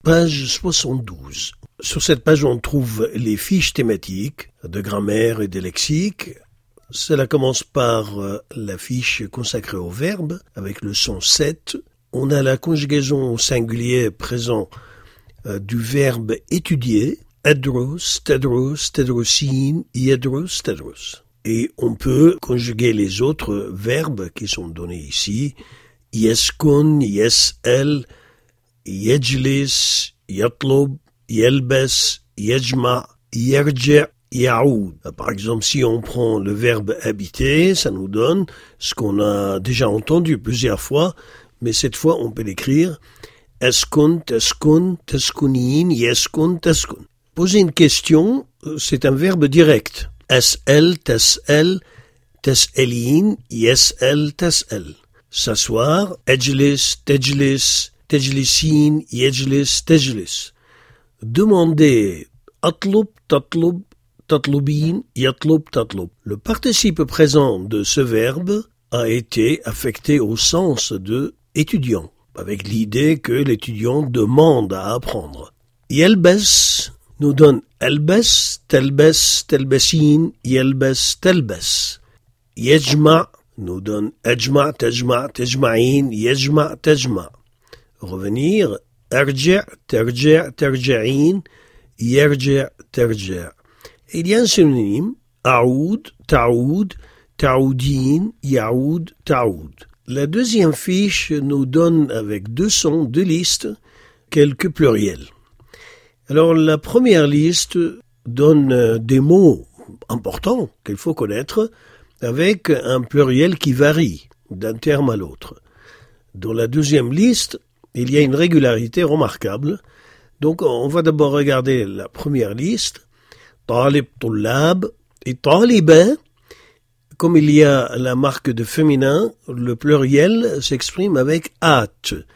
Page 72. Sur cette page, on trouve les fiches thématiques de grammaire et de lexique. Cela commence par la fiche consacrée au verbe, avec le son 7. On a la conjugaison au singulier présent du verbe étudier, adrus, tadrus, tadrusin, yadrus, tadrus. Et on peut conjuguer les autres verbes qui sont donnés ici, yaskun, yas'al, yajlis, yatlub, yalbas, yajma, yarja', yaoud. Par exemple, si on prend le verbe habiter, ça nous donne ce qu'on a déjà entendu plusieurs fois, mais cette fois on peut l'écrire askun, taskun, taskunin, yaskun, taskun. Poser une question, c'est un verbe direct. As'al, tas'al, tas'alin, yas'al, tas'al. S'asseoir, ajlis, tajlis, tajlisin, yajlis, tajlis. Demander, atlub, tatlub, tatlubin, yatlub, tatlub. Le participe présent de ce verbe a été affecté au sens de étudiant, avec l'idée que l'étudiant demande à apprendre. Yalbas nous donne albas, talbas, talbasin, yalbas, talbas. Yajma nous donne ajma, tajma, tajma'in, yajma, tajma. Revenir, arja', tarja', tarja'in, yarja', tarja'. Il y a un synonyme, aoud, ta'oud, ta'oudin, yaoud, ta'oud. La deuxième fiche nous donne avec deux sons, deux listes, quelques pluriels. Alors la première liste donne des mots importants qu'il faut connaître avec un pluriel qui varie d'un terme à l'autre. Dans la deuxième liste, il y a une régularité remarquable. Donc on va d'abord regarder la première liste. Talib, tullab et taliba. Comme il y a la marque de féminin, le pluriel s'exprime avec at.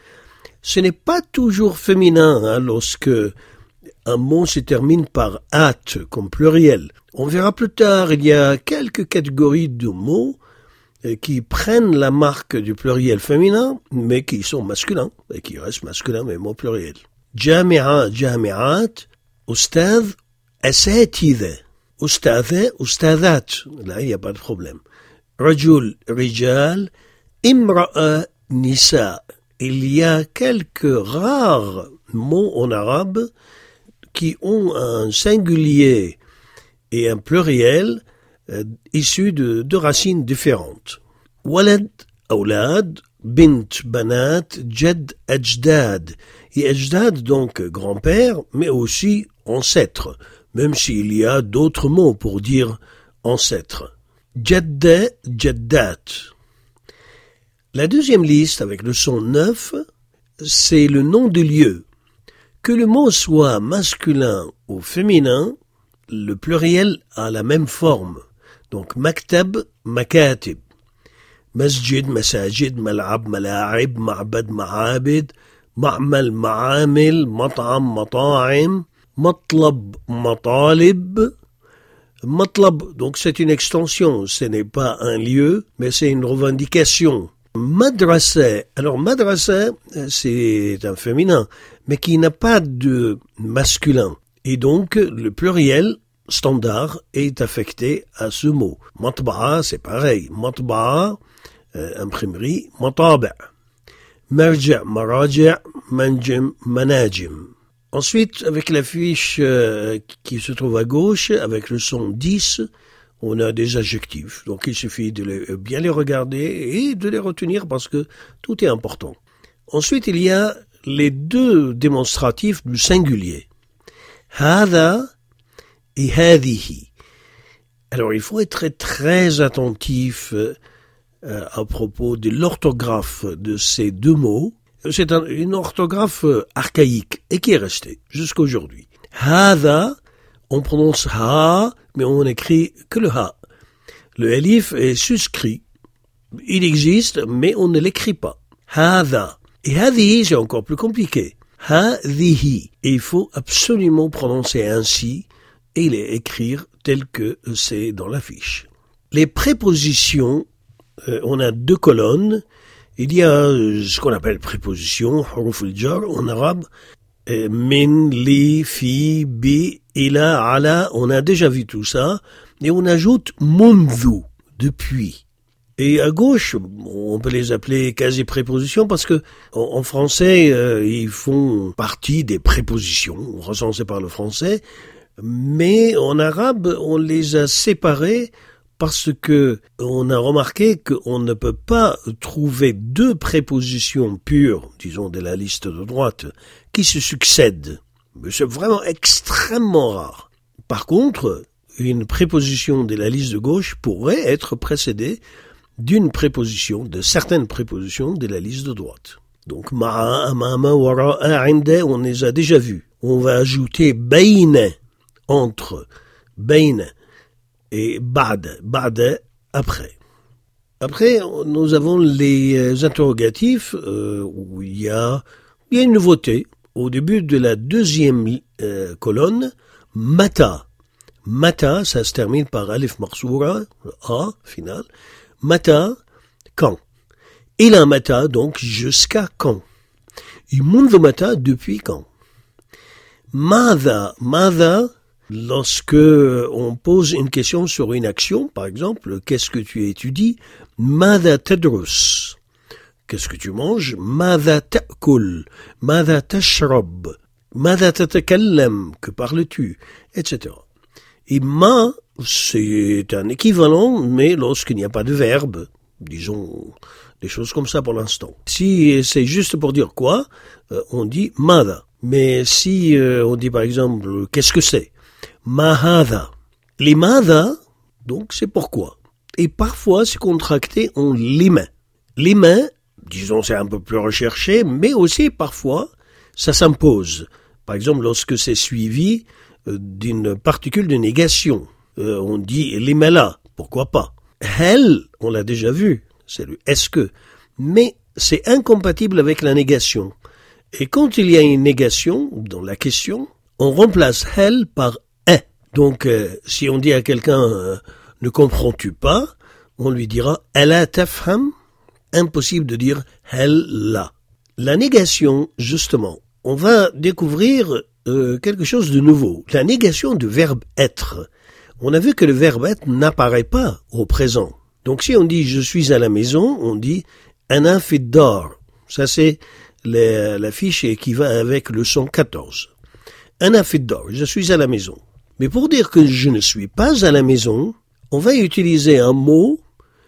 Ce n'est pas toujours féminin lorsque un mot se termine par at comme pluriel. On verra plus tard, il y a quelques catégories de mots qui prennent la marque du pluriel féminin, mais qui sont masculins, et qui restent masculins, mais mots pluriels. Jami'a, jami'at, ustad, asatidha. Ustadha, ustadhat. Là, il n'y a pas de problème. Rajul, rijal, imra'a, nisa. Il y a quelques rares mots en arabe qui ont un singulier et un pluriel issus de deux racines différentes. Walad, awlad, bint, banat, jad, ajdad. Et ajdad, donc grand-père, mais aussi ancêtre, même s'il y a d'autres mots pour dire ancêtre. Jadda, jaddat. La deuxième liste, avec le son 9, c'est le nom de lieu. Que le mot soit masculin ou féminin, le pluriel a la même forme. Donc, maktab, makatib. Masjid, masajid, mal'ab, mala'ib, ma'bad, ma'abid, ma'mal, ma'amil, mat'am, mata'im, matlab, matalib. Matlab, donc c'est une extension, ce n'est pas un lieu, mais c'est une revendication. Madrasa, alors madrasa, c'est un féminin, mais qui n'a pas de masculin. Et donc, le pluriel standard est affecté à ce mot. Matba'a, c'est pareil. Matba'a, imprimerie, mataba'. Marja', maraja', manjim, manajim. Ensuite, avec la fiche qui se trouve à gauche, avec le son 10, on a des adjectifs. Donc il suffit de bien les regarder et de les retenir parce que tout est important. Ensuite, il y a les deux démonstratifs du singulier. Hada et hadihi. Alors il faut être très attentif à propos de l'orthographe de ces deux mots. C'est une orthographe archaïque et qui est restée jusqu'à aujourd'hui. Hada, on prononce ha, mais on n'écrit que le ha. Le alif est suscrit. Il existe, mais on ne l'écrit pas. Hada. Et hadihi, c'est encore plus compliqué. Hadihi. Et il faut absolument prononcer ainsi et les écrire tel que c'est dans la fiche. Les prépositions, on a deux colonnes. Il y a ce qu'on appelle préposition, huruf al-jar en arabe, min, li, fi, bi, ila, ala, on a déjà vu tout ça. Et on ajoute mundhu, depuis. Et à gauche, on peut les appeler quasi-prépositions parce que en français, ils font partie des prépositions recensées par le français, mais en arabe, on les a séparés parce que on a remarqué qu'on ne peut pas trouver deux prépositions pures, disons de la liste de droite, qui se succèdent. Mais c'est vraiment extrêmement rare. Par contre, une préposition de la liste de gauche pourrait être précédée d'une préposition, de certaines prépositions de la liste de droite. Donc, ma'a, amama, wara'a, inda, on les a déjà vus. On va ajouter bayna, entre, bayna, et ba'da, après. Après, nous avons les interrogatifs, où il y a une nouveauté. Au début de la deuxième colonne, mata. Mata, ça se termine par alif marsoura, a, final. Mata, quand. Ila mata, donc jusqu'à quand. Et mundu mata, depuis quand. Mada, lorsque on pose une question sur une action, par exemple, qu'est-ce que tu étudies? Mada tadrus. Qu'est-ce que tu manges? Mada ta'kul. Mada tashrab. Mada tatakallam. Que parles-tu? Etc. Et ma, c'est un équivalent, mais lorsqu'il n'y a pas de verbe, disons des choses comme ça pour l'instant. Si c'est juste pour dire quoi, on dit mada. Mais si on dit par exemple, qu'est-ce que c'est? Mahada. Les mada, donc c'est pourquoi. Et parfois c'est contracté en lima. Lima, disons c'est un peu plus recherché, mais aussi parfois ça s'impose. Par exemple, lorsque c'est suivi d'une particule de négation. On dit limala, pourquoi pas. Hel, on l'a déjà vu, c'est le est-ce que. Mais c'est incompatible avec la négation. Et quand il y a une négation dans la question, on remplace hel par est. Donc, si on dit à quelqu'un ne comprends-tu pas, on lui dira ala tafham. Impossible de dire hel la. La négation, justement, on va découvrir quelque chose de nouveau. La négation du verbe être. On a vu que le verbe être n'apparaît pas au présent. Donc si on dit je suis à la maison, on dit ana fi dar. Ça c'est la fiche qui va avec le son 14. Ana fi dar, je suis à la maison. Mais pour dire que je ne suis pas à la maison, on va utiliser un mot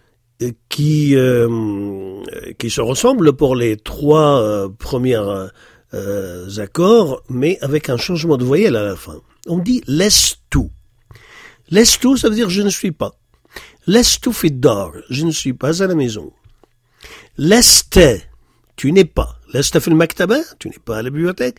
qui se ressemble pour les trois premières accords, mais avec un changement de voyelle à la fin. On dit lestu. Lestu, ça veut dire je ne suis pas. Lestu fi dar, je ne suis pas à la maison. Leste, tu n'es pas. Leste fil maktaba, tu n'es pas à la bibliothèque.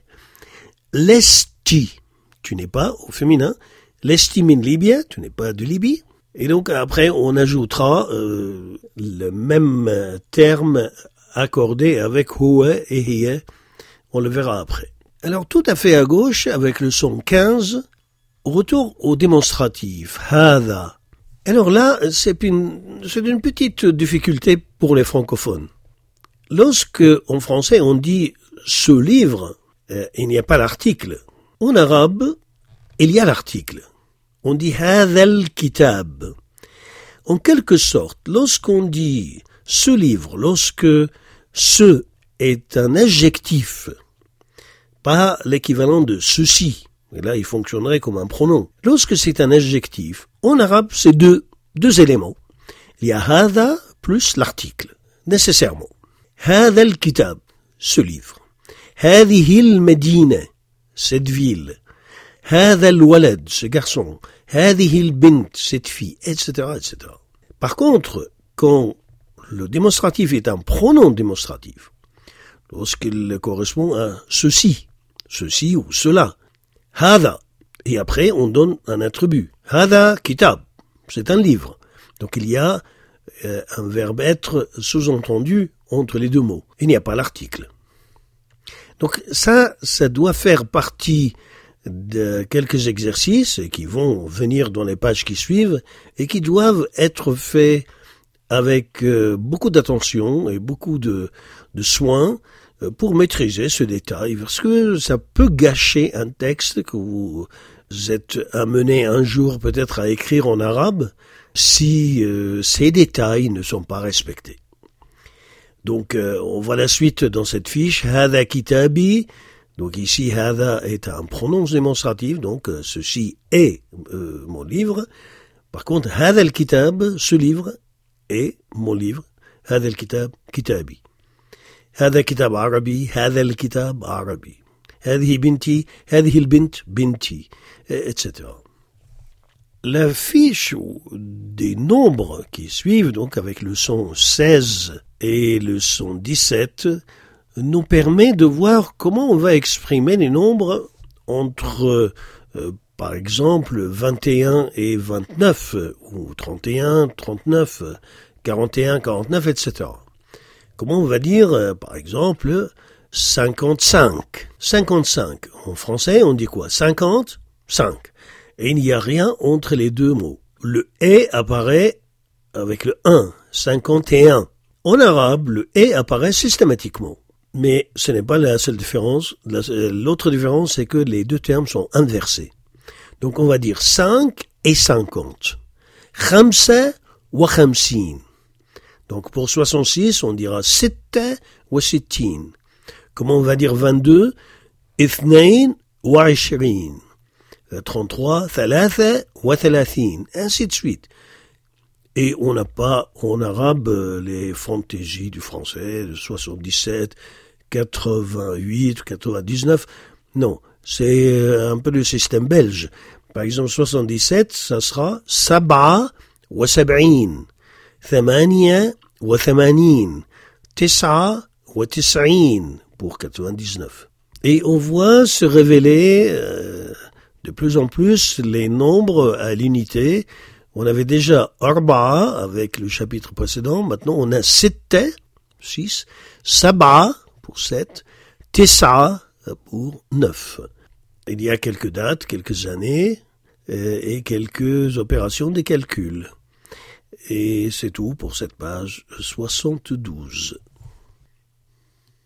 Lesti, tu n'es pas au féminin. Lesti min Libya, tu n'es pas de Libye. Et donc après on ajoutera le même terme accordé avec huwa et hiya. On le verra après. Alors tout à fait à gauche, avec le son 15, retour au démonstratif. Hada. Alors là, c'est une petite difficulté pour les francophones. Lorsque, en français, on dit ce livre, il n'y a pas l'article. En arabe, il y a l'article. On dit hada al-kitab. En quelque sorte, lorsqu'on dit ce livre, lorsque ce est un adjectif, pas l'équivalent de ceci. Et là, il fonctionnerait comme un pronom. Lorsque c'est un adjectif, en arabe, c'est deux éléments. Il y a hada plus l'article, nécessairement. Hada al-kitab, ce livre. Hadihi al-medina, cette ville. Hada al-walad, ce garçon. Hadihi al-bint, cette fille, etc., etc. Par contre, quand le démonstratif est un pronom démonstratif, lorsqu'il correspond à ceci ou cela, hada, et après on donne un attribut. Hada kitab, c'est un livre. Donc il y a un verbe être sous-entendu entre les deux mots. Il n'y a pas l'article. Donc ça doit faire partie de quelques exercices qui vont venir dans les pages qui suivent et qui doivent être faits avec beaucoup d'attention et beaucoup de soin pour maîtriser ce détail, parce que ça peut gâcher un texte que vous êtes amené un jour peut-être à écrire en arabe si ces détails ne sont pas respectés. Donc on voit la suite dans cette fiche. Hada kitabi. Donc ici, hada est un pronom démonstratif, donc ceci est mon livre. Par contre, hada al-kitab, ce livre, est mon livre. Hada al-kitab, kitabi. Hada kitab arabi, hada al-kitab arabi. Hadihi binti, hadihi al-bint, binti, etc. La fiche des nombres qui suivent, donc avec le son 16 et le son 17, nous permet de voir comment on va exprimer les nombres entre, par exemple, 21 et 29, ou 31, 39, 41, 49, etc. Comment on va dire, par exemple, 55. 55. En français, on dit quoi? 50, 5. Et il n'y a rien entre les deux mots. Le « et » apparaît avec le 1, 51. En arabe, le « et » apparaît systématiquement. Mais ce n'est pas la seule différence. L'autre différence, c'est que les deux termes sont inversés. Donc on va dire 5 et 50. Khamsa wa khamsin. Donc pour 66, on dira sitta wa sittin. Comment on va dire 22? Ithnain wa ishrin. 33, thalatha wa thalathin. Ainsi de suite. Et on n'a pas en arabe les fantaisies du français, de 77, 88, 99. Non, c'est un peu le système belge. Par exemple, 77, ça sera Sab'a wa sab'in, Thamania wa thamanin, Tis'a wa tis'in pour 99. Et on voit se révéler de plus en plus les nombres à l'unité. On avait déjà Arba'a avec le chapitre précédent. Maintenant, on a Sitta, 6, Sab'a pour 7, Tis'a pour 9. Il y a quelques dates, quelques années et quelques opérations de calcul. Et c'est tout pour cette page 72.